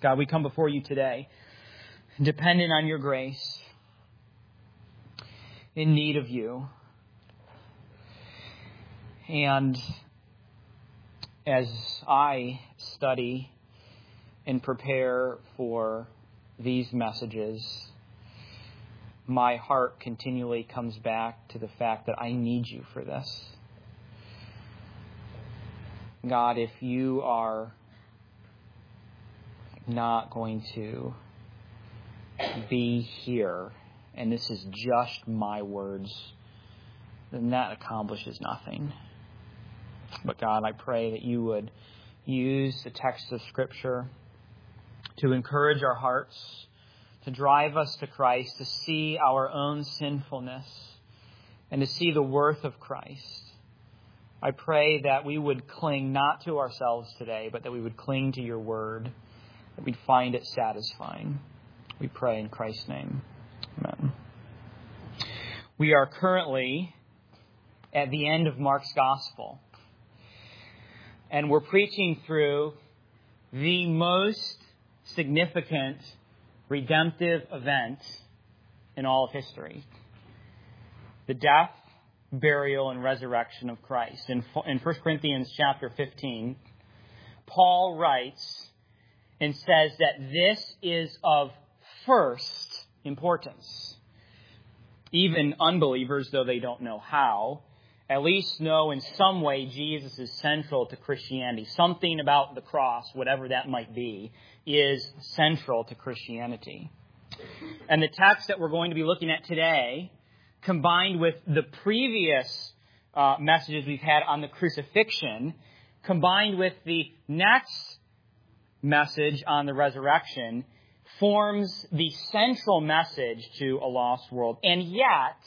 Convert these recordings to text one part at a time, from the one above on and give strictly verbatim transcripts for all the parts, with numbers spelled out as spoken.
God, we come before you today, dependent on your grace, in need of you. And as I study and prepare for these messages, my heart continually comes back to the fact that I need you for this. God, if you are not going to be here, and this is just my words, then that accomplishes nothing. But God, I pray that you would use the text of Scripture to encourage our hearts, to drive us to Christ, to see our own sinfulness, and to see the worth of Christ. I pray that we would cling not to ourselves today, but that we would cling to your word, that we'd find it satisfying. We pray in Christ's name. Amen. We are currently at the end of Mark's Gospel, and we're preaching through the most significant redemptive event in all of history: the death, burial, and resurrection of Christ. In, in First Corinthians chapter fifteen, Paul writes and says that this is of first importance. Even unbelievers, though they don't know how, at least know in some way Jesus is central to Christianity. Something about the cross, whatever that might be, is central to Christianity. And the text that we're going to be looking at today, combined with the previous uh, messages we've had on the crucifixion, combined with the next message on the resurrection, forms the central message to a lost world. And yet,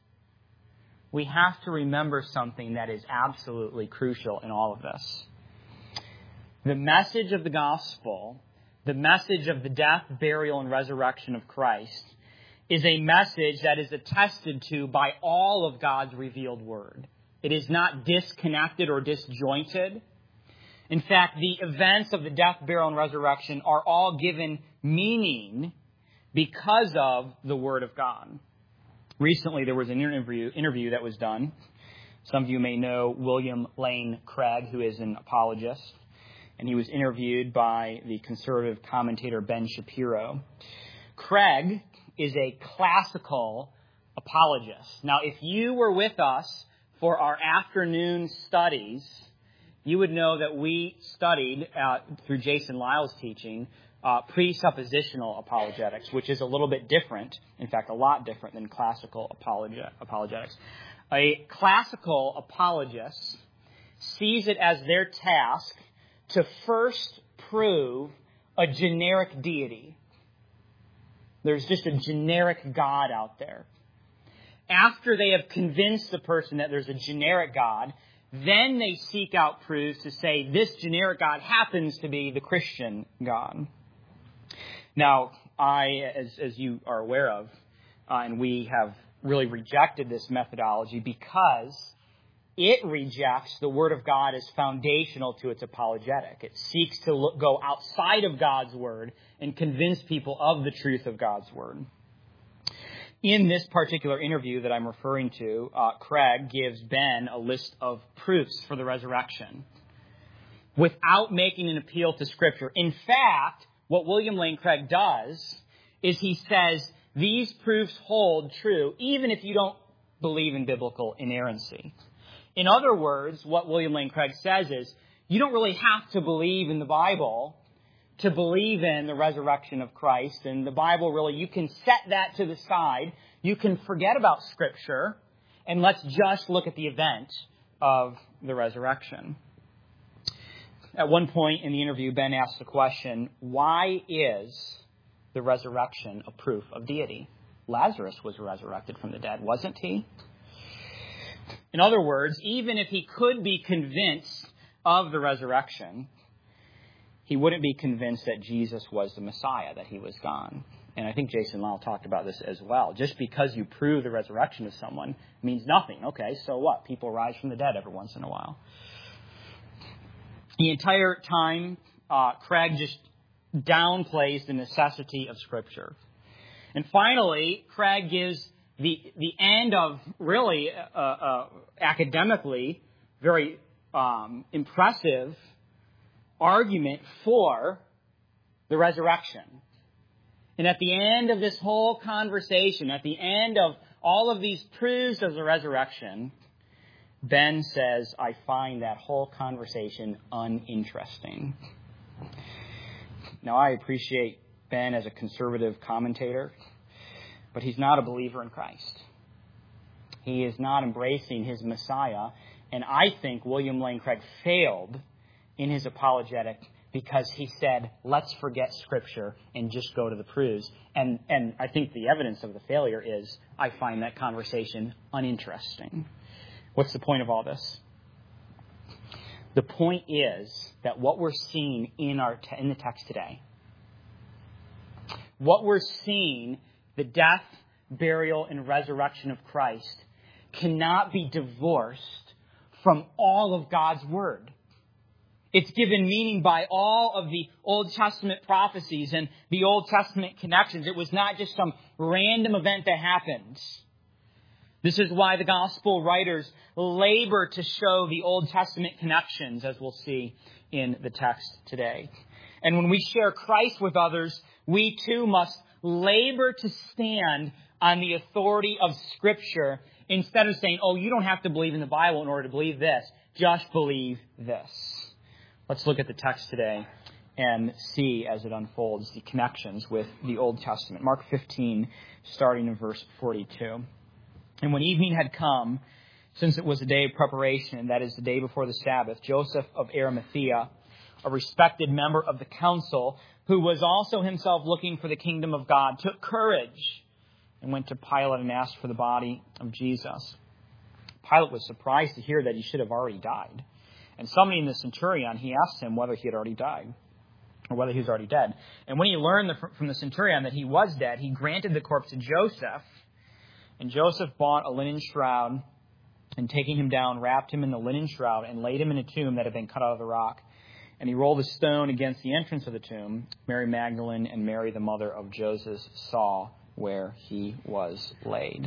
we have to remember something that is absolutely crucial in all of this. The message of the gospel, the message of the death, burial, and resurrection of Christ, is a message that is attested to by all of God's revealed word. It is not disconnected or disjointed. In fact, the events of the death, burial, and resurrection are all given meaning because of the word of God. Recently, there was an interview, interview that was done. Some of you may know William Lane Craig, who is an apologist, and he was interviewed by the conservative commentator Ben Shapiro. Craig is a classical apologist. Now, if you were with us for our afternoon studies, you would know that we studied, uh, through Jason Lyle's teaching, uh, presuppositional apologetics, which is a little bit different, in fact, a lot different than classical apologe- apologetics. A classical apologist sees it as their task to first prove a generic deity. There's just a generic God out there. After they have convinced the person that there's a generic God, then they seek out proofs to say this generic God happens to be the Christian God. Now, I, as, as you are aware of, uh, and we have really rejected this methodology because it rejects the Word of God as foundational to its apologetic. It seeks to look, go outside of God's Word and convince people of the truth of God's Word. In this particular interview that I'm referring to, uh, Craig gives Ben a list of proofs for the resurrection without making an appeal to Scripture. In fact, what William Lane Craig does is he says these proofs hold true even if you don't believe in biblical inerrancy. In other words, what William Lane Craig says is you don't really have to believe in the Bible to believe in the resurrection of Christ. And the Bible, really, you can set that to the side. You can forget about Scripture, and let's just look at the event of the resurrection. At one point in the interview, Ben asked the question, why is the resurrection a proof of deity? Lazarus was resurrected from the dead, wasn't he? In other words, even if he could be convinced of the resurrection, he wouldn't be convinced that Jesus was the Messiah, that he was gone. And I think Jason Lyle talked about this as well. Just because you prove the resurrection of someone means nothing. Okay, so what? People rise from the dead every once in a while. The entire time, uh, Craig just downplays the necessity of Scripture. And finally, Craig gives the the end of really uh, uh, academically very um, impressive argument for the resurrection. And at the end of this whole conversation, at the end of all of these proofs of the resurrection, Ben says, I find that whole conversation uninteresting. Now, I appreciate Ben as a conservative commentator, but he's not a believer in Christ. He is not embracing his Messiah, and I think William Lane Craig failed in his apologetic because he said, let's forget Scripture and just go to the proofs. And, and I think the evidence of the failure is, I find that conversation uninteresting. What's the point of all this? The point is that what we're seeing in our te- in the text today, what we're seeing, the death, burial, and resurrection of Christ, cannot be divorced from all of God's Word. It's given meaning by all of the Old Testament prophecies and the Old Testament connections. It was not just some random event that happened. This is why the gospel writers labor to show the Old Testament connections, as we'll see in the text today. And when we share Christ with others, we too must labor to stand on the authority of Scripture instead of saying, oh, you don't have to believe in the Bible in order to believe this. Just believe this. Let's look at the text today and see as it unfolds the connections with the Old Testament. Mark fifteen, starting in verse forty-two. And when evening had come, since it was the day of preparation, that is the day before the Sabbath, Joseph of Arimathea, a respected member of the council, who was also himself looking for the kingdom of God, took courage and went to Pilate and asked for the body of Jesus. Pilate was surprised to hear that he should have already died. And summoning the centurion, he asked him whether he had already died, or whether he was already dead. And when he learned from the centurion that he was dead, he granted the corpse to Joseph. And Joseph bought a linen shroud, and taking him down, wrapped him in the linen shroud, and laid him in a tomb that had been cut out of the rock. And he rolled a stone against the entrance of the tomb. Mary Magdalene and Mary, the mother of Joseph, saw where he was laid.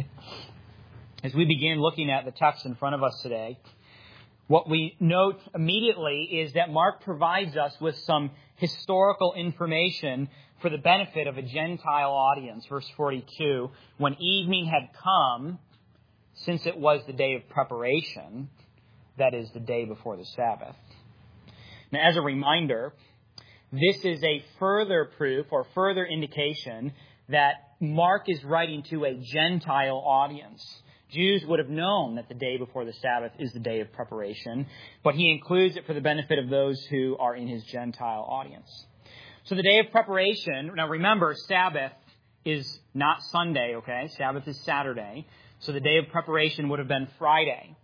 As we begin looking at the text in front of us today, what we note immediately is that Mark provides us with some historical information for the benefit of a Gentile audience. Verse forty-two, when evening had come, since it was the day of preparation, that is the day before the Sabbath. Now, as a reminder, this is a further proof or further indication that Mark is writing to a Gentile audience. Jews would have known that the day before the Sabbath is the day of preparation, but he includes it for the benefit of those who are in his Gentile audience. So the day of preparation, now remember, Sabbath is not Sunday, okay? Sabbath is Saturday. So the day of preparation would have been Friday.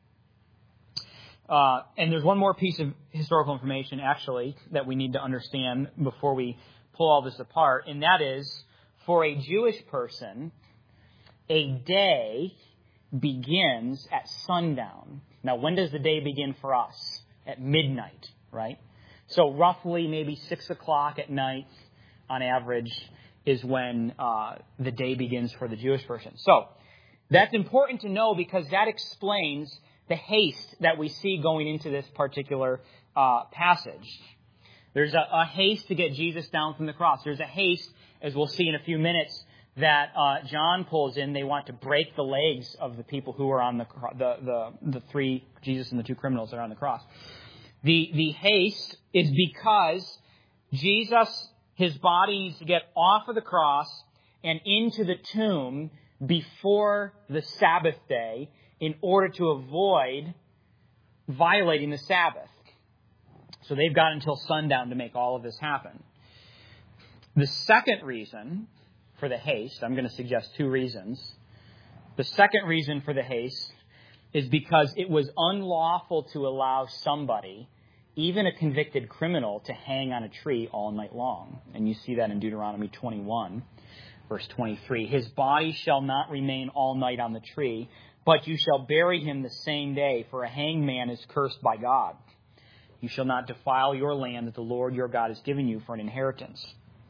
Uh, and there's one more piece of historical information, actually, that we need to understand before we pull all this apart, and that is, for a Jewish person, a day begins at sundown. Now, when does the day begin for us? At midnight, right? So roughly maybe six o'clock at night, on average, is when uh, the day begins for the Jewish person. So that's important to know because that explains the haste that we see going into this particular uh, passage. There's a, a haste to get Jesus down from the cross. There's a haste, as we'll see in a few minutes, that uh, John pulls in. They want to break the legs of the people who are on the the the, the three, Jesus and the two criminals that are on the cross. The the haste is because Jesus, his body needs to get off of the cross and into the tomb before the Sabbath day in order to avoid violating the Sabbath. So they've got until sundown to make all of this happen. The second reason for the haste, I'm going to suggest two reasons. The second reason for the haste is because it was unlawful to allow somebody, even a convicted criminal, to hang on a tree all night long. And you see that in Deuteronomy twenty-one, verse twenty-three. His body shall not remain all night on the tree, but you shall bury him the same day, for a hanged man is cursed by God. You shall not defile your land that the Lord your God has given you for an inheritance.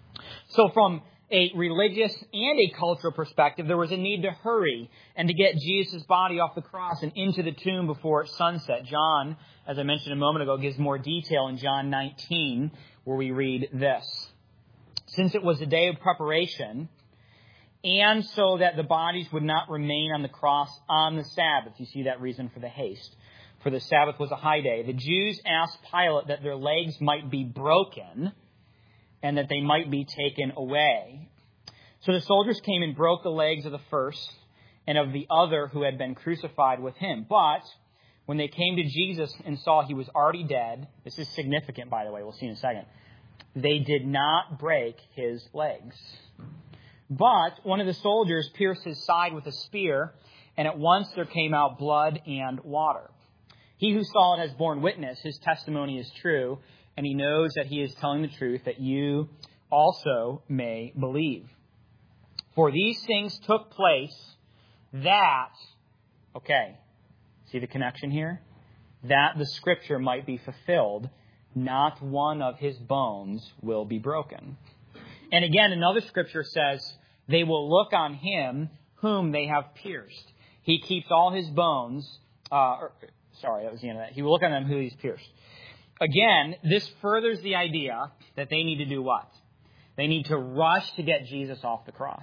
So from a religious and a cultural perspective, there was a need to hurry and to get Jesus' body off the cross and into the tomb before sunset. John, as I mentioned a moment ago, gives more detail in John nineteen, where we read this. Since it was a day of preparation, and so that the bodies would not remain on the cross on the Sabbath. You see that reason for the haste. For the Sabbath was a high day. The Jews asked Pilate that their legs might be broken and that they might be taken away. So the soldiers came and broke the legs of the first and of the other who had been crucified with him. But when they came to Jesus and saw he was already dead, this is significant, by the way, we'll see in a second, they did not break his legs. But one of the soldiers pierced his side with a spear, and at once there came out blood and water. He who saw it has borne witness. His testimony is true, and he knows that he is telling the truth, that you also may believe. For these things took place that, okay, see the connection here? That the scripture might be fulfilled. Not one of his bones will be broken. And again, another scripture says, they will look on him whom they have pierced. He keeps all his bones. Uh, or, sorry, that was the end of that. He will look on them who he's pierced. Again, this furthers the idea that they need to do what? They need to rush to get Jesus off the cross.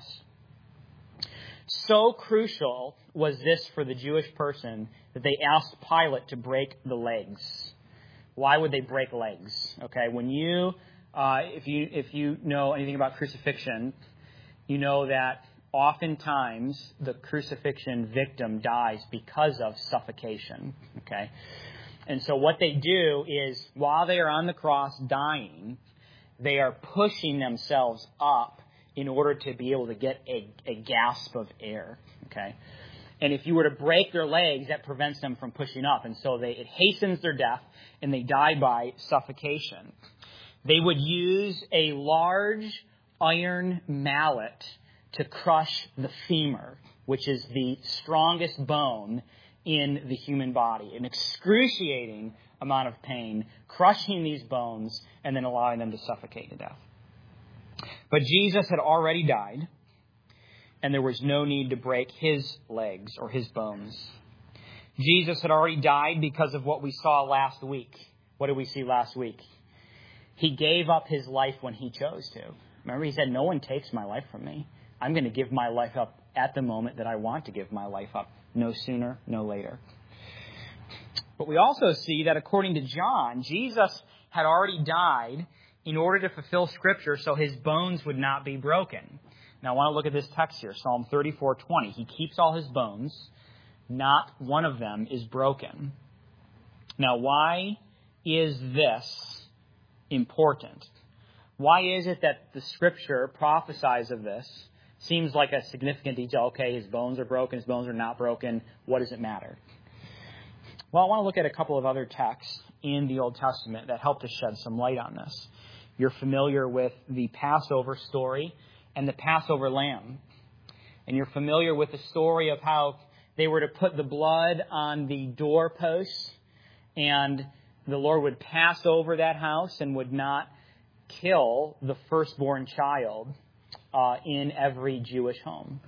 So crucial was this for the Jewish person that they asked Pilate to break the legs. Why would they break legs? Okay, when you, uh, if you if you know anything about crucifixion, you know that oftentimes the crucifixion victim dies because of suffocation. Okay, and so what they do is while they are on the cross dying, they are pushing themselves up in order to be able to get a, a gasp of air. Okay. And if you were to break their legs, that prevents them from pushing up. And so they, it hastens their death, and they die by suffocation. They would use a large iron mallet to crush the femur, which is the strongest bone in the human body. An excruciating amount of pain, crushing these bones and then allowing them to suffocate to death. But Jesus had already died, and there was no need to break his legs or his bones. Jesus had already died because of what we saw last week. What did we see last week? He gave up his life when he chose to. Remember, he said, no one takes my life from me. I'm going to give my life up at the moment that I want to give my life up. No sooner, no later. But we also see that according to John, Jesus had already died in order to fulfill Scripture so his bones would not be broken. Now, I want to look at this text here, Psalm thirty-four twenty. He keeps all his bones. Not one of them is broken. Now, why is this important? Why is it that the Scripture prophesies of this? Seems like a significant detail. Okay, his bones are broken, his bones are not broken. What does it matter? Well, I want to look at a couple of other texts in the Old Testament that help to shed some light on this. You're familiar with the Passover story and the Passover lamb. And you're familiar with the story of how they were to put the blood on the doorposts, and the Lord would pass over that house and would not kill the firstborn child uh, in every Jewish home.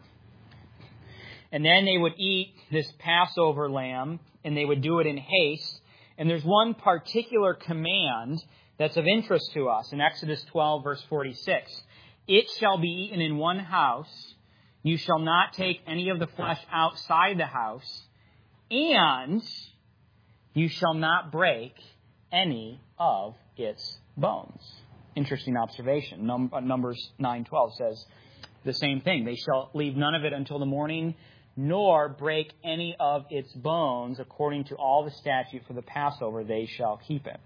And then they would eat this Passover lamb, and they would do it in haste. And there's one particular command that's of interest to us in Exodus twelve, verse forty-six. It shall be eaten in one house. You shall not take any of the flesh outside the house, and you shall not break any of its bones. Interesting observation. Num- Numbers nine twelve says the same thing. They shall leave none of it until the morning, nor break any of its bones. According to all the statute for the Passover, they shall keep it.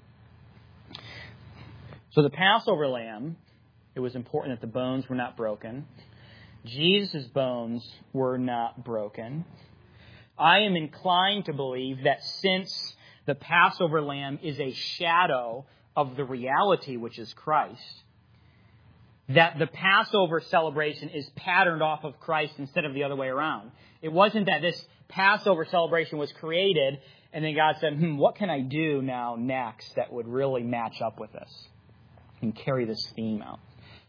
So the Passover lamb, it was important that the bones were not broken. Jesus' bones were not broken. I am inclined to believe that since the Passover lamb is a shadow of the reality, which is Christ, that the Passover celebration is patterned off of Christ instead of the other way around. It wasn't that this Passover celebration was created and then God said, hmm, what can I do now next that would really match up with this and carry this theme out?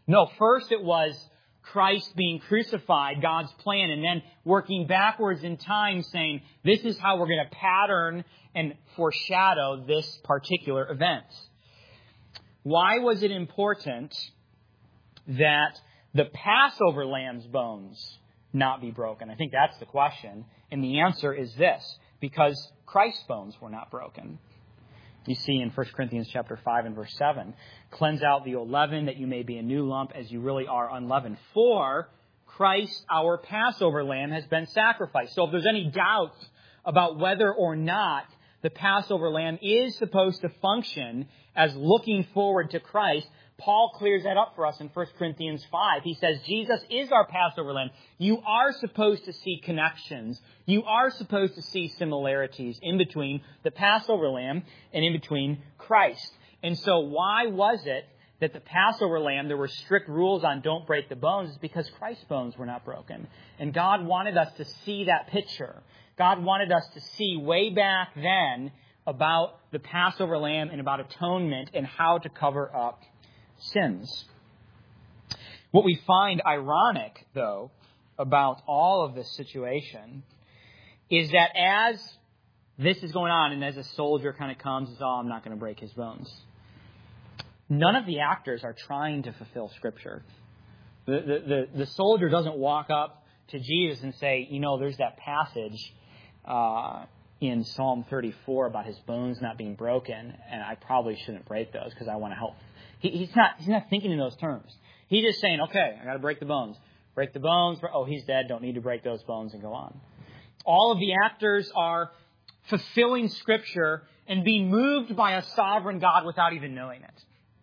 No, first it was Christ being crucified, God's plan, and then working backwards in time saying, this is how we're going to pattern and foreshadow this particular event. Why was it important that the Passover lamb's bones not be broken? I think that's the question. And the answer is this, because Christ's bones were not broken. You see in First Corinthians chapter five and verse seven, cleanse out the old leaven that you may be a new lump as you really are unleavened. For Christ, our Passover lamb, has been sacrificed. So if there's any doubt about whether or not the Passover lamb is supposed to function as looking forward to Christ, Paul clears that up for us in First Corinthians five. He says, Jesus is our Passover lamb. You are supposed to see connections. You are supposed to see similarities in between the Passover lamb and in between Christ. And so why was it that the Passover lamb, there were strict rules on don't break the bones? It's because Christ's bones were not broken. And God wanted us to see that picture. God wanted us to see way back then about the Passover lamb and about atonement and how to cover up sins. What we find ironic, though, about all of this situation is that as this is going on and as a soldier kind of comes and says, oh, I'm not going to break his bones, none of the actors are trying to fulfill Scripture. The, the, the, the soldier doesn't walk up to Jesus and say, you know, there's that passage uh, in Psalm thirty-four about his bones not being broken, and I probably shouldn't break those because I want to help. He, he's not he's not thinking in those terms. He's just saying, okay, I got to break the bones. Break the bones. Oh, he's dead. Don't need to break those bones and go on. All of the actors are fulfilling Scripture and being moved by a sovereign God without even knowing it.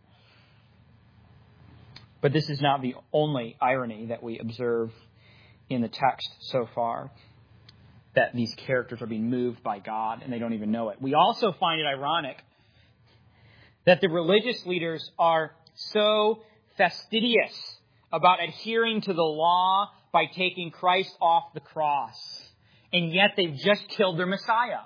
But this is not the only irony that we observe in the text so far, that these characters are being moved by God and they don't even know it. We also find it ironic that the religious leaders are so fastidious about adhering to the law by taking Christ off the cross, and yet they've just killed their Messiah.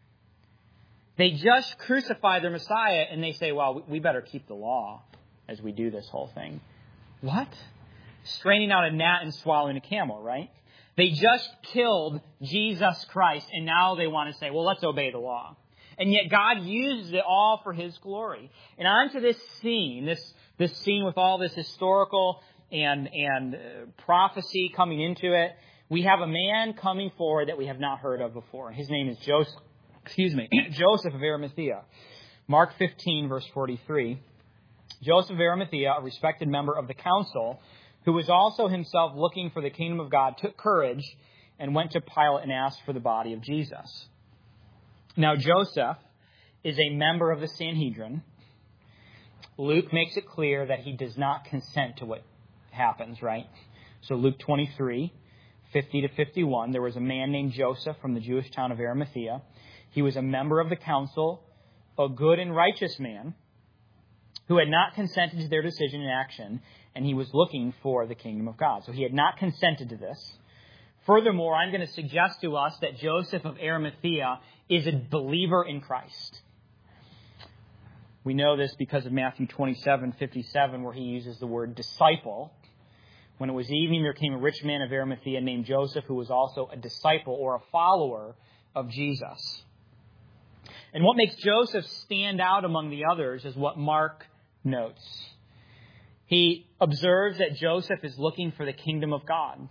They just crucified their Messiah, and they say, well, we better keep the law as we do this whole thing. What? Straining out a gnat and swallowing a camel, right? They just killed Jesus Christ, and now they want to say, well, let's obey the law. And yet God uses it all for His glory. And onto this scene, this, this scene with all this historical and, and uh, prophecy coming into it, we have a man coming forward that we have not heard of before. His name is Joseph, excuse me, Joseph of Arimathea. Mark fifteen, verse forty-three. Joseph of Arimathea, a respected member of the council, who was also himself looking for the kingdom of God, took courage and went to Pilate and asked for the body of Jesus. Now, Joseph is a member of the Sanhedrin. Luke makes it clear that he does not consent to what happens, right? So Luke twenty-three, fifty to fifty-one, there was a man named Joseph from the Jewish town of Arimathea. He was a member of the council, a good and righteous man, who had not consented to their decision and action, and he was looking for the kingdom of God. So he had not consented to this. Furthermore, I'm going to suggest to us that Joseph of Arimathea is a believer in Christ. We know this because of Matthew twenty-seven fifty-seven, where he uses the word disciple. When it was evening, there came a rich man of Arimathea named Joseph, who was also a disciple or a follower of Jesus. And what makes Joseph stand out among the others is what Mark notes. He observes that Joseph is looking for the kingdom of God.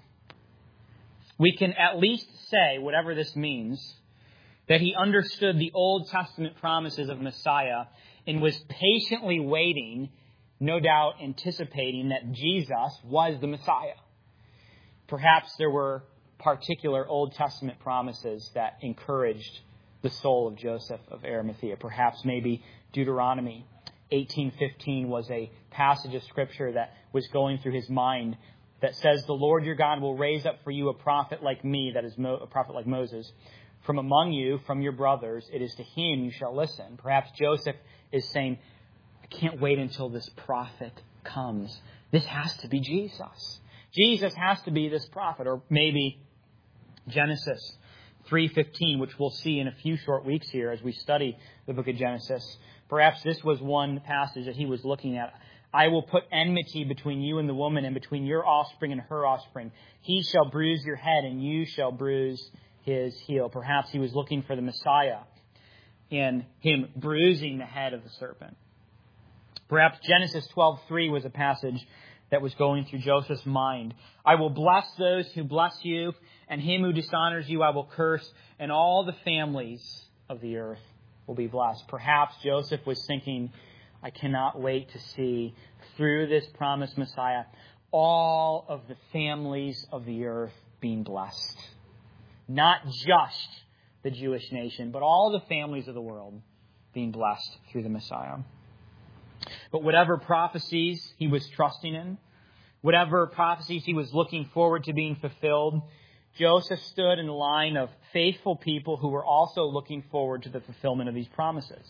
We can at least say, whatever this means, that he understood the Old Testament promises of Messiah and was patiently waiting, no doubt anticipating that Jesus was the Messiah. Perhaps there were particular Old Testament promises that encouraged the soul of Joseph of Arimathea. Perhaps maybe Deuteronomy eighteen fifteen was a passage of Scripture that was going through his mind that says, the Lord your God will raise up for you a prophet like me, that is Mo- a prophet like Moses, from among you, from your brothers. It is to him you shall listen. Perhaps Joseph is saying, I can't wait until this prophet comes. This has to be Jesus. Jesus has to be this prophet. Or maybe Genesis three fifteen, which we'll see in a few short weeks here as we study the book of Genesis. Perhaps this was one passage that he was looking at. I will put enmity between you and the woman, and between your offspring and her offspring. He shall bruise your head, and you shall bruise his heel. Perhaps he was looking for the Messiah and him bruising the head of the serpent. Perhaps Genesis twelve three was a passage that was going through Joseph's mind. I will bless those who bless you, and him who dishonors you I will curse, and all the families of the earth will be blessed. Perhaps Joseph was thinking, I cannot wait to see through this promised Messiah all of the families of the earth being blessed. Not just the Jewish nation, but all the families of the world being blessed through the Messiah. But whatever prophecies he was trusting in, whatever prophecies he was looking forward to being fulfilled, Joseph stood in the line of faithful people who were also looking forward to the fulfillment of these promises.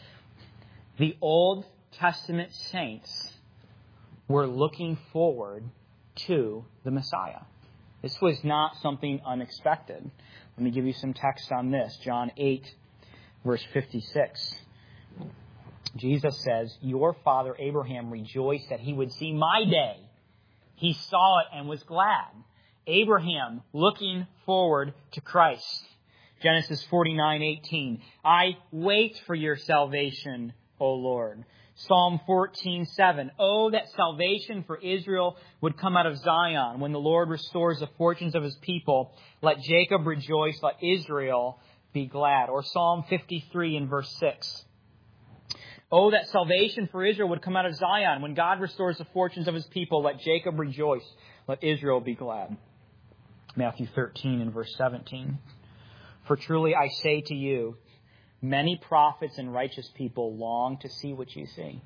The Old Testament saints were looking forward to the Messiah. This was not something unexpected. Let me give you some text on this. John eight, verse fifty-six. Jesus says, your father Abraham rejoiced that he would see my day. He saw it and was glad. Abraham looking forward to Christ. Genesis forty-nine eighteen. I wait for your salvation, O Lord. Psalm fourteen seven. Oh, that salvation for Israel would come out of Zion. When the Lord restores the fortunes of his people, let Jacob rejoice, let Israel be glad. Or Psalm fifty-three in verse six. Oh, that salvation for Israel would come out of Zion. When God restores the fortunes of his people, let Jacob rejoice, let Israel be glad. Matthew thirteen and verse seventeen. For truly I say to you, many prophets and righteous people long to see what you see,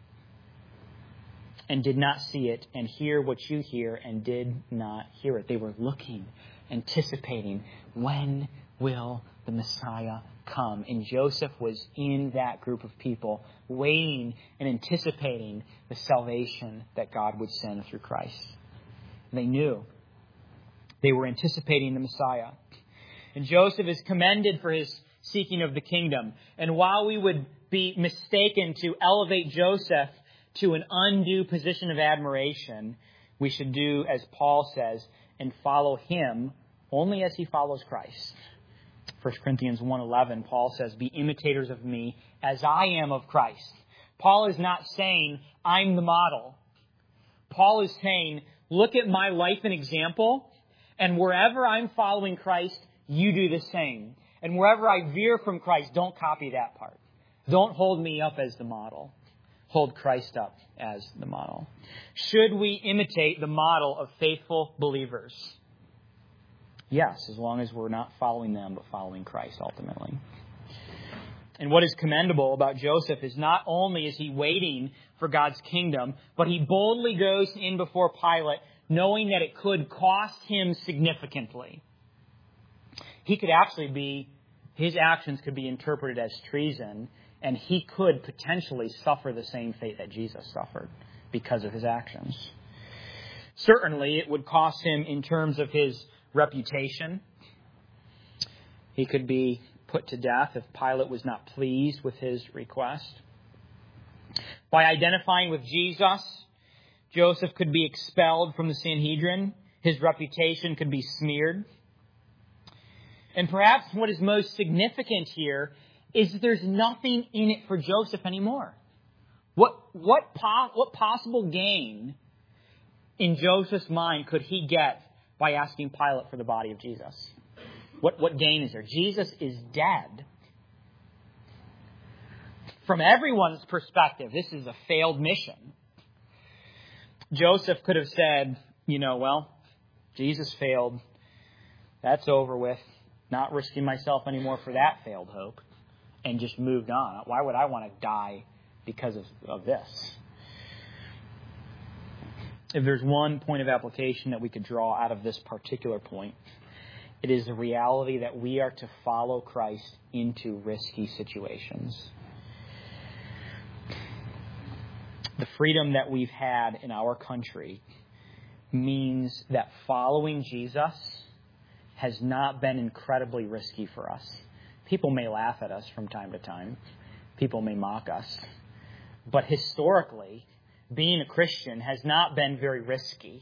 and did not see it, and hear what you hear, and did not hear it. They were looking, anticipating, when will the Messiah come? And Joseph was in that group of people, waiting and anticipating the salvation that God would send through Christ. They knew. They were anticipating the Messiah. And Joseph is commended for his seeking of the kingdom. And while we would be mistaken to elevate Joseph to an undue position of admiration, we should do as Paul says and follow him only as he follows Christ. First Corinthians one eleven, Paul says, be imitators of me as I am of Christ. Paul is not saying I'm the model. Paul is saying, look at my life and example, and wherever I'm following Christ, you do the same. And wherever I veer from Christ, don't copy that part. Don't hold me up as the model. Hold Christ up as the model. Should we imitate the model of faithful believers? Yes, as long as we're not following them, but following Christ ultimately. And what is commendable about Joseph is not only is he waiting for God's kingdom, but he boldly goes in before Pilate, knowing that it could cost him significantly. He could actually be, his actions could be interpreted as treason, and he could potentially suffer the same fate that Jesus suffered because of his actions. Certainly, it would cost him in terms of his reputation. He could be put to death if Pilate was not pleased with his request. By identifying with Jesus, Joseph could be expelled from the Sanhedrin. His reputation could be smeared. And perhaps what is most significant here is that there's nothing in it for Joseph anymore. What, what, po- what possible gain in Joseph's mind could he get by asking Pilate for the body of Jesus? What, what gain is there? Jesus is dead. From everyone's perspective, this is a failed mission. Joseph could have said, you know, well, Jesus failed. That's over with. Not risking myself anymore for that failed hope. And just moved on. Why would I want to die because of, of this? If there's one point of application that we could draw out of this particular point, it is the reality that we are to follow Christ into risky situations. The freedom that we've had in our country means that following Jesus has not been incredibly risky for us. People may laugh at us from time to time. People may mock us. But historically, being a Christian has not been very risky.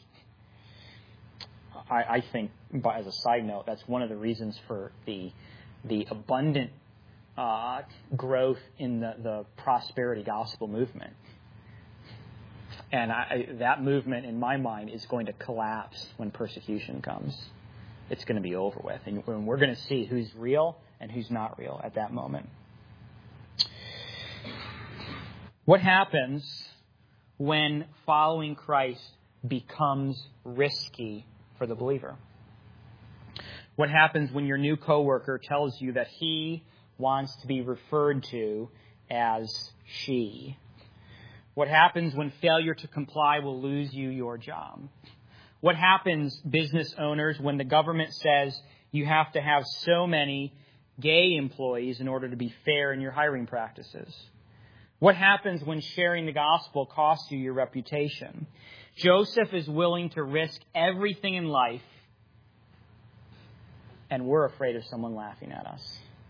I, I think, but as a side note, that's one of the reasons for the the abundant uh, growth in the, the prosperity gospel movement. And I, that movement, in my mind, is going to collapse when persecution comes. It's going to be over with. And we're going to see who's real and who's not real at that moment. What happens when following Christ becomes risky for the believer? What happens when your new coworker tells you that he wants to be referred to as she? What happens when failure to comply will lose you your job? What happens, business owners, when the government says you have to have so many gay employees in order to be fair in your hiring practices? What happens when sharing the gospel costs you your reputation? Joseph is willing to risk everything in life, and we're afraid of someone laughing at us.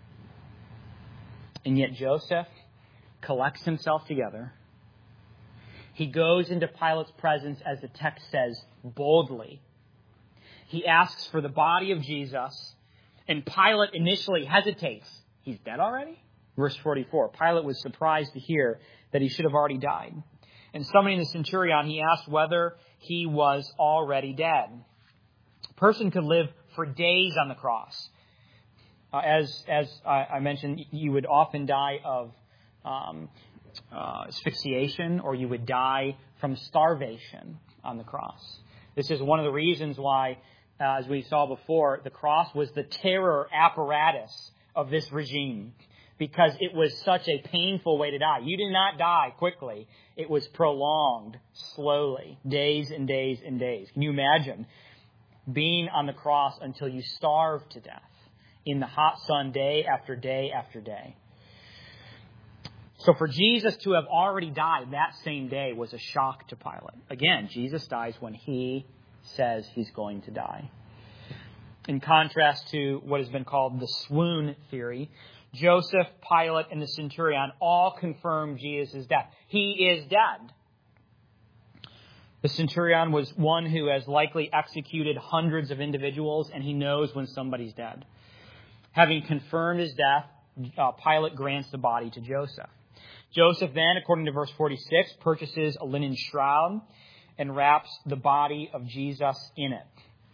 And yet Joseph collects himself together. He goes into Pilate's presence, as the text says, boldly. He asks for the body of Jesus, and Pilate initially hesitates. He's dead already? Verse forty-four, Pilate was surprised to hear that he should have already died. And summoning the centurion, he asked whether he was already dead. A person could live for days on the cross. Uh, as as I, I mentioned, you would often die of um, uh, asphyxiation, or you would die from starvation on the cross. This is one of the reasons why, uh, as we saw before, the cross was the terror apparatus of this regime, because it was such a painful way to die. You did not die quickly. It was prolonged, slowly, days and days and days. Can you imagine being on the cross until you starved to death in the hot sun day after day after day? So for Jesus to have already died that same day was a shock to Pilate. Again, Jesus dies when he says he's going to die. In contrast to what has been called the swoon theory, Joseph, Pilate, and the centurion all confirm Jesus' death. He is dead. The centurion was one who has likely executed hundreds of individuals, and he knows when somebody's dead. Having confirmed his death, uh, Pilate grants the body to Joseph. Joseph then, according to verse forty-six, purchases a linen shroud and wraps the body of Jesus in it.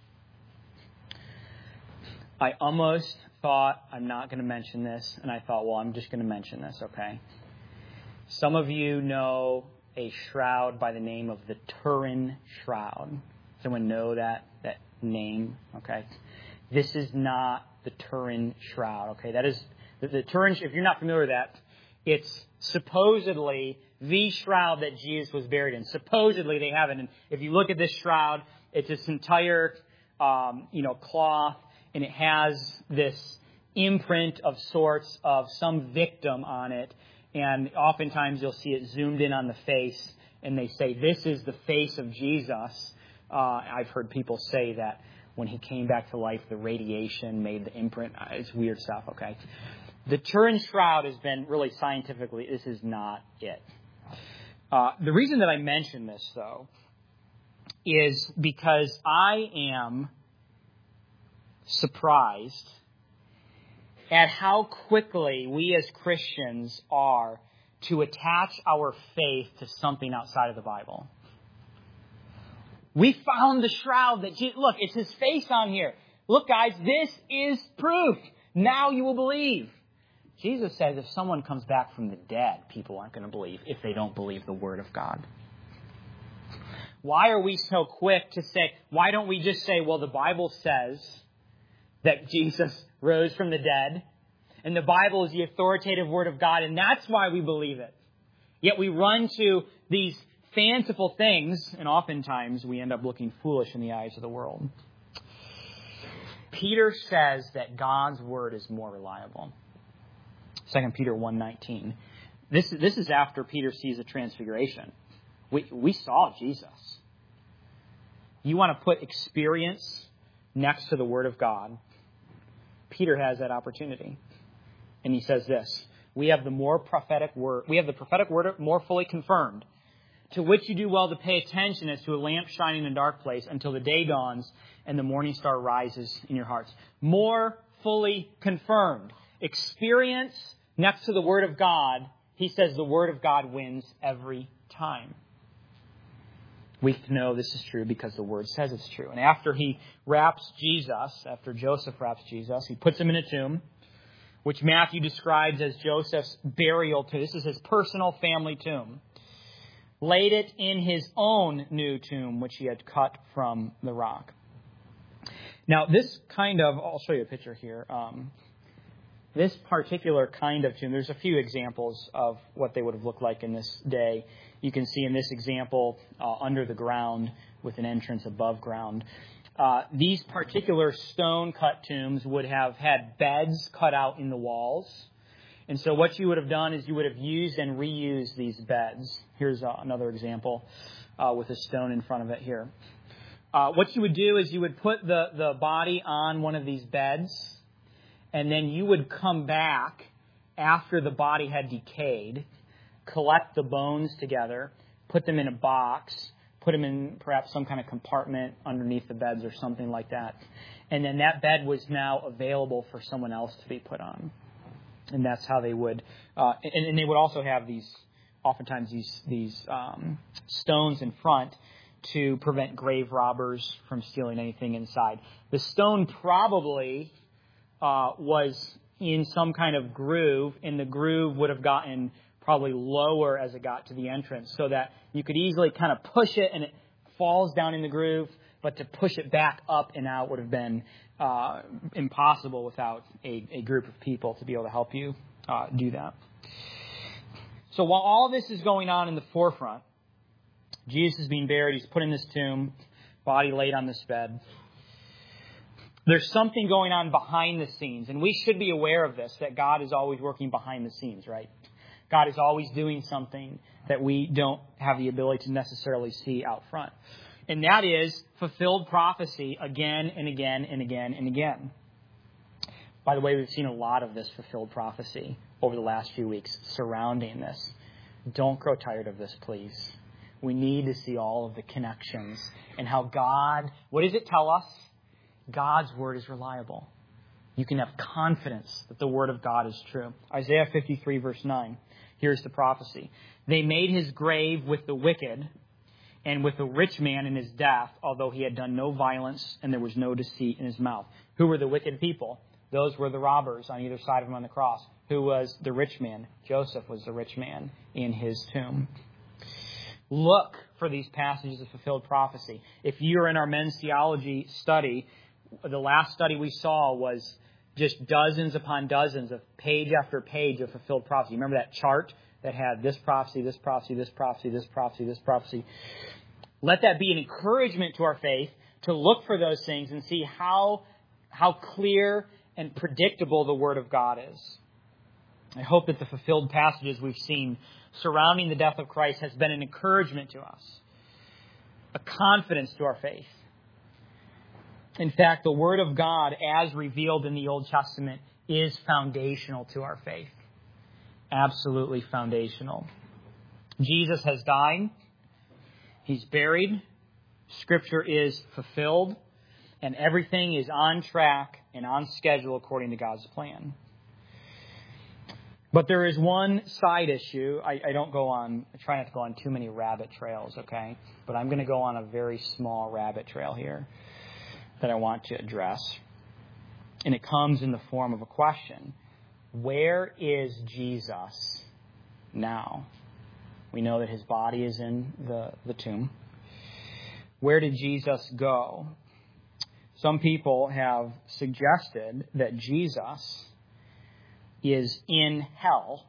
I almost thought, I'm not going to mention this, and I thought, well, I'm just going to mention this, okay? Some of you know a shroud by the name of the Turin Shroud. Does anyone know that, that name? Okay. This is not the Turin Shroud, okay? That is, the, the Turin, if you're not familiar with that, it's supposedly the shroud that Jesus was buried in. Supposedly they have it. And if you look at this shroud, it's this entire, um, you know, cloth, and it has this imprint of sorts of some victim on it. And oftentimes you'll see it zoomed in on the face, and they say, this is the face of Jesus. Uh, I've heard people say that when he came back to life, the radiation made the imprint. It's weird stuff, okay? The Turin Shroud has been really scientifically, this is not it. Uh, the reason that I mention this, though, is because I am surprised at how quickly we as Christians are to attach our faith to something outside of the Bible. We found the shroud that Jesus, look, it's his face on here. Look, guys, this is proof. Now you will believe. Jesus says if someone comes back from the dead, people aren't going to believe if they don't believe the Word of God. Why are we so quick to say, why don't we just say, well, the Bible says that Jesus rose from the dead, and the Bible is the authoritative Word of God, and that's why we believe it. Yet we run to these fanciful things, and oftentimes we end up looking foolish in the eyes of the world. Peter says that God's Word is more reliable. Second Peter one nineteen. This, this is after Peter sees the transfiguration. We, we saw Jesus. You want to put experience next to the Word of God? Peter has that opportunity. And he says this, we have the more prophetic word, we have the prophetic word more fully confirmed, to which you do well to pay attention as to a lamp shining in a dark place until the day dawns and the morning star rises in your hearts. More fully confirmed. Experience next to the Word of God, he says the Word of God wins every time. We know this is true because the Word says it's true. And after he wraps Jesus, after Joseph wraps Jesus, he puts him in a tomb, which Matthew describes as Joseph's burial tomb. This is his personal family tomb. Laid it in his own new tomb, which he had cut from the rock. Now, this kind of, I'll show you a picture here. Um, this particular kind of tomb, there's a few examples of what they would have looked like in this day. You can see in this example uh, under the ground with an entrance above ground. Uh, these particular stone-cut tombs would have had beds cut out in the walls. And so what you would have done is you would have used and reused these beds. Here's uh, another example uh, with a stone in front of it here. Uh, what you would do is you would put the, the body on one of these beds, and then you would come back after the body had decayed, collect the bones together, put them in a box, put them in perhaps some kind of compartment underneath the beds or something like that. And then that bed was now available for someone else to be put on. And that's how they would, uh, and, and they would also have these, oftentimes these, these um, stones in front to prevent grave robbers from stealing anything inside. The stone probably uh, was in some kind of groove, and the groove would have gotten probably lower as it got to the entrance, so that you could easily kind of push it and it falls down in the groove, but to push it back up and out would have been uh, impossible without a, a group of people to be able to help you uh, do that. So while all this is going on in the forefront, Jesus is being buried, he's put in this tomb, body laid on this bed. There's something going on behind the scenes, and we should be aware of this, that God is always working behind the scenes, right? God is always doing something that we don't have the ability to necessarily see out front. And that is fulfilled prophecy again and again and again and again. By the way, we've seen a lot of this fulfilled prophecy over the last few weeks surrounding this. Don't grow tired of this, please. We need to see all of the connections and how God, what does it tell us? God's word is reliable. You can have confidence that the word of God is true. Isaiah fifty-three, verse nine. Here's the prophecy. They made his grave with the wicked and with the rich man in his death, although he had done no violence and there was no deceit in his mouth. Who were the wicked people? Those were the robbers on either side of him on the cross. Who was the rich man? Joseph was the rich man in his tomb. Look for these passages of fulfilled prophecy. If you're in our men's theology study, the last study we saw was just dozens upon dozens of page after page of fulfilled prophecy. Remember that chart that had this prophecy, this prophecy, this prophecy, this prophecy, this prophecy? Let that be an encouragement to our faith to look for those things and see how, how clear and predictable the Word of God is. I hope that the fulfilled passages we've seen surrounding the death of Christ has been an encouragement to us, a confidence to our faith. In fact, the Word of God, as revealed in the Old Testament, is foundational to our faith. Absolutely foundational. Jesus has died. He's buried. Scripture is fulfilled. And everything is on track and on schedule according to God's plan. But there is one side issue. I, I don't go on, I try not to go on too many rabbit trails, okay? But I'm going to go on a very small rabbit trail here that I want to address. And it comes in the form of a question. Where is Jesus now? We know that his body is in the, the tomb. Where did Jesus go? Some people have suggested that Jesus is in hell.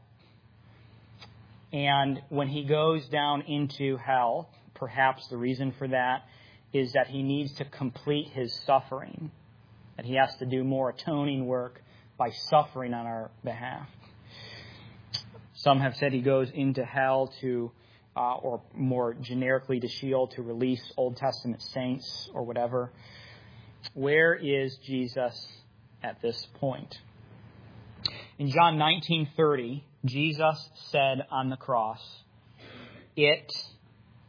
And when he goes down into hell, perhaps the reason for that is that he needs to complete his suffering. That he has to do more atoning work by suffering on our behalf. Some have said he goes into hell to, uh, or more generically to Sheol, to release Old Testament saints or whatever. Where is Jesus at this point? In John nineteen thirty, Jesus said on the cross, "It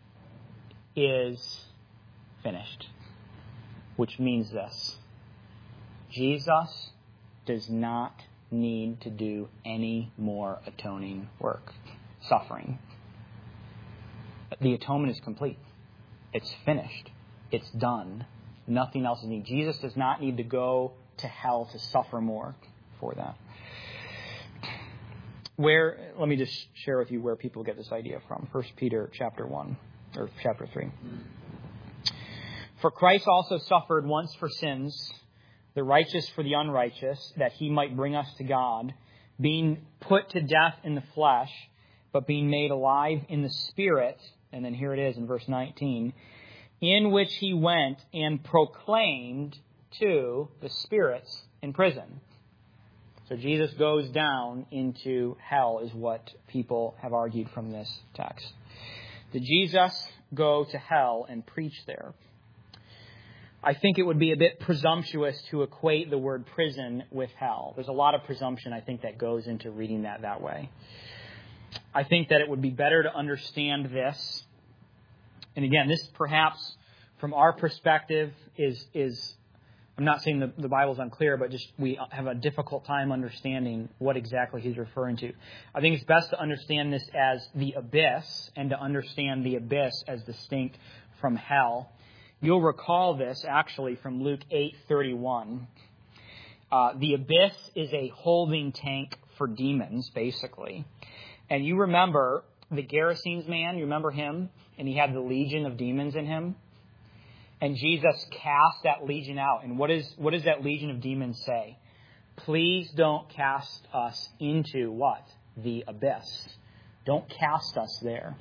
is finished. Which means this: Jesus does not need to do any more atoning work, suffering. The atonement is complete. It's finished. It's done. Nothing else is needed. Jesus does not need to go to hell to suffer more for that. Where, let me just share with you where people get this idea from. First Peter chapter one, or chapter three. For Christ also suffered once for sins, the righteous for the unrighteous, that he might bring us to God, being put to death in the flesh, but being made alive in the Spirit. And then here it is in verse nineteen, in which he went and proclaimed to the spirits in prison. So Jesus goes down into hell is what people have argued from this text. Did Jesus go to hell and preach there? I think it would be a bit presumptuous to equate the word prison with hell. There's a lot of presumption, I think, that goes into reading that that way. I think that it would be better to understand this. And again, this perhaps from our perspective is, is I'm not saying the, the Bible's unclear, but just we have a difficult time understanding what exactly he's referring to. I think it's best to understand this as the abyss and to understand the abyss as distinct from hell. You'll recall this actually from Luke eight thirty-one. Uh, the abyss is a holding tank for demons, basically. And you remember the Gerasenes man, you remember him? And he had the legion of demons in him. And Jesus cast that legion out. And what is what does that legion of demons say? Please don't cast us into what? The abyss. Don't cast us there.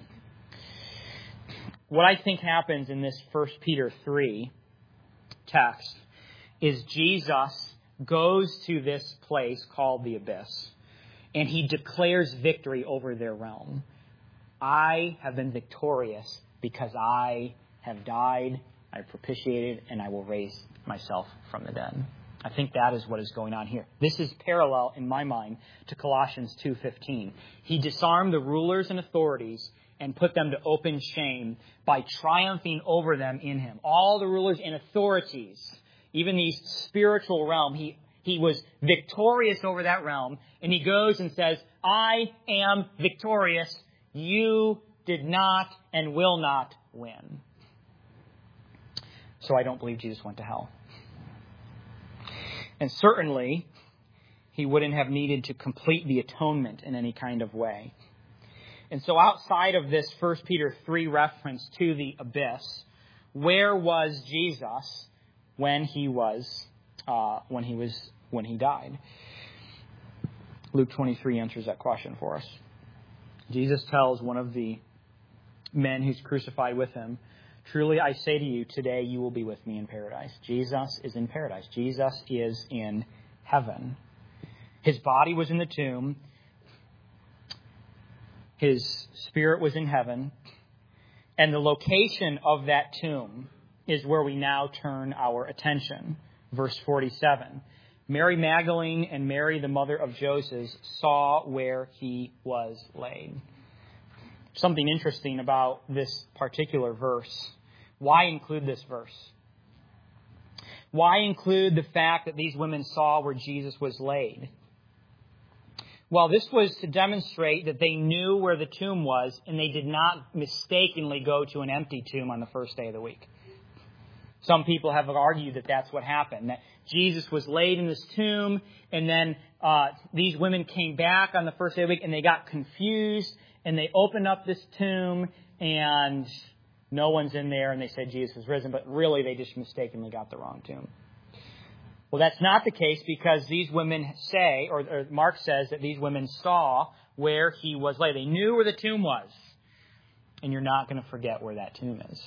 What I think happens in this First Peter three text is Jesus goes to this place called the abyss, and he declares victory over their realm. I have been victorious because I have died, I propitiated, and I will raise myself from the dead. I think that is what is going on here. This is parallel, in my mind, to Colossians two fifteen. He disarmed the rulers and authorities and put them to open shame by triumphing over them in him. All the rulers and authorities, even the spiritual realm, he, he was victorious over that realm. And he goes and says, I am victorious. You did not and will not win. So I don't believe Jesus went to hell. And certainly, he wouldn't have needed to complete the atonement in any kind of way. And so outside of this First Peter three reference to the abyss, where was Jesus when he was uh, when he was when he died? Luke twenty-three answers that question for us. Jesus tells one of the men who's crucified with him, truly I say to you, today you will be with me in paradise. Jesus is in paradise. Jesus is in heaven. His body was in the tomb. His spirit was in heaven. And the location of that tomb is where we now turn our attention. Verse forty-seven. Mary Magdalene and Mary, the mother of Joseph, saw where he was laid. Something interesting about this particular verse. Why include this verse? Why include the fact that these women saw where Jesus was laid? Well, this was to demonstrate that they knew where the tomb was and they did not mistakenly go to an empty tomb on the first day of the week. Some people have argued that that's what happened, that Jesus was laid in this tomb and then uh, these women came back on the first day of the week and they got confused and they opened up this tomb and no one's in there and they said Jesus was risen, but really they just mistakenly got the wrong tomb. Well, that's not the case because these women say, or, or Mark says that these women saw where he was laid. They knew where the tomb was. And you're not going to forget where that tomb is.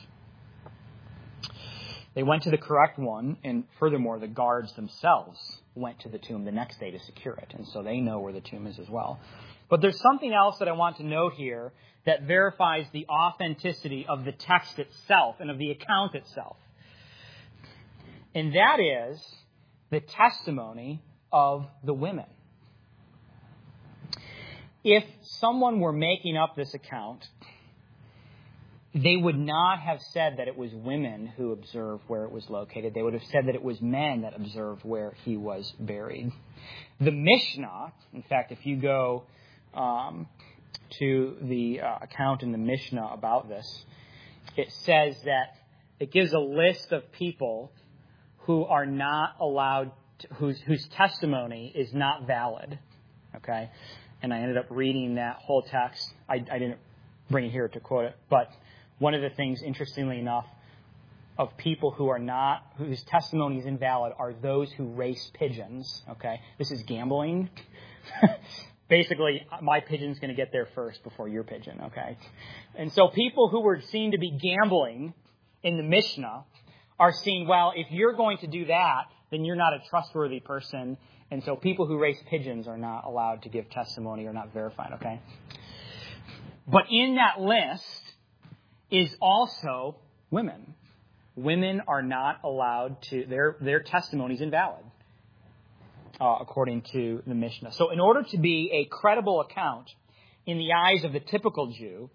They went to the correct one, and furthermore, the guards themselves went to the tomb the next day to secure it. And so they know where the tomb is as well. But there's something else that I want to note here that verifies the authenticity of the text itself and of the account itself. And that is the testimony of the women. If someone were making up this account, they would not have said that it was women who observed where it was located. They would have said that it was men that observed where he was buried. The Mishnah, in fact, if you go um, to the uh, account in the Mishnah about this, it says that it gives a list of people who are not allowed, to, whose, whose testimony is not valid. Okay? And I ended up reading that whole text. I, I didn't bring it here to quote it, but one of the things, interestingly enough, of people who are not, whose testimony is invalid are those who race pigeons. Okay? This is gambling. Basically, my pigeon's going to get there first before your pigeon. Okay? And so people who were seen to be gambling in the Mishnah are seen, well, if you're going to do that, then you're not a trustworthy person. And so people who race pigeons are not allowed to give testimony or not verified. Okay? But in that list is also women. Women are not allowed to, their, their testimony is invalid, uh, according to the Mishnah. So in order to be a credible account in the eyes of the typical Jew,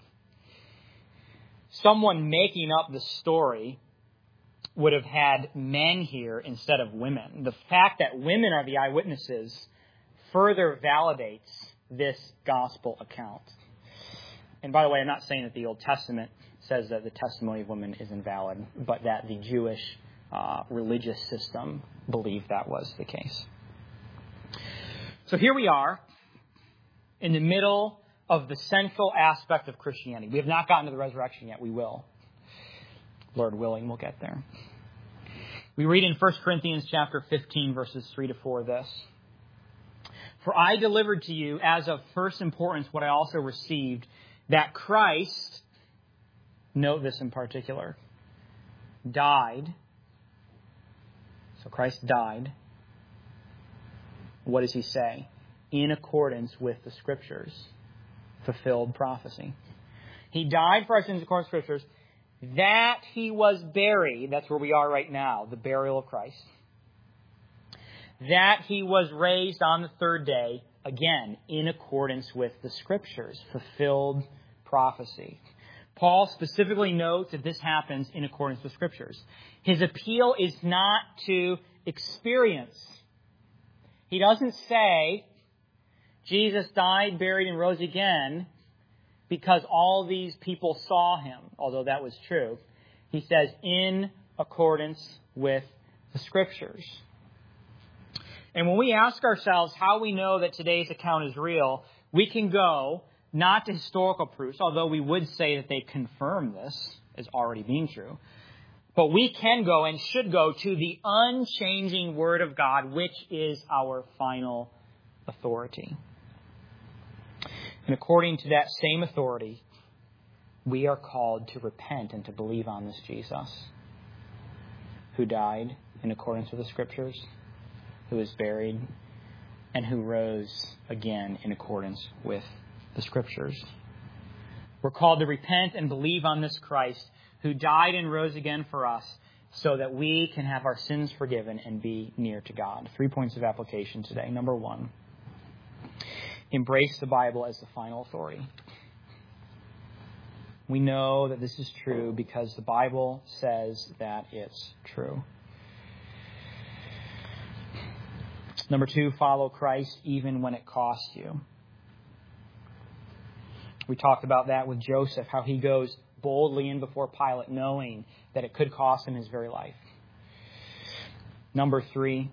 someone making up the story would have had men here instead of women. The fact that women are the eyewitnesses further validates this gospel account. And by the way, I'm not saying that the Old Testament says that the testimony of women is invalid, but that the Jewish uh, religious system believed that was the case. So here we are in the middle of the central aspect of Christianity. We have not gotten to the resurrection yet. We will. Lord willing, we'll get there. We read in First Corinthians chapter fifteen, verses three to four this. For I delivered to you as of first importance what I also received, that Christ, note this in particular, died. So Christ died. What does he say? In accordance with the Scriptures. Fulfilled prophecy. He died for our sins according to the Scriptures. That he was buried. That's where we are right now. The burial of Christ. That he was raised on the third day. Again, in accordance with the Scriptures. Fulfilled prophecy. Paul specifically notes that this happens in accordance with Scriptures. His appeal is not to experience. He doesn't say Jesus died, buried, and rose again because all these people saw him, although that was true. He says in accordance with the Scriptures. And when we ask ourselves how we know that today's account is real, we can go not to historical proofs, although we would say that they confirm this as already being true. But we can go and should go to the unchanging Word of God, which is our final authority. And according to that same authority, we are called to repent and to believe on this Jesus, who died in accordance with the Scriptures, who was buried, and who rose again in accordance with the Scriptures. We're called to repent and believe on this Christ who died and rose again for us so that we can have our sins forgiven and be near to God. Three points of application today. Number one, embrace the Bible as the final authority. We know that this is true because the Bible says that it's true. Number two, follow Christ even when it costs you. We talked about that with Joseph, how he goes boldly in before Pilate, knowing that it could cost him his very life. Number three,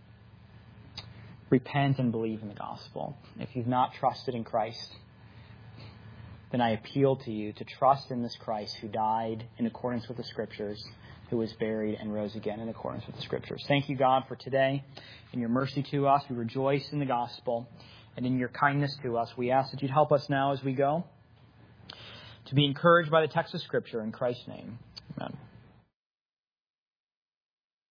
repent and believe in the gospel. If you've not trusted in Christ, then I appeal to you to trust in this Christ who died in accordance with the Scriptures, who was buried and rose again in accordance with the Scriptures. Thank you, God, for today. In your mercy to us, we rejoice in the gospel. And in your kindness to us, we ask that you'd help us now as we go to be encouraged by the text of Scripture. In Christ's name, amen.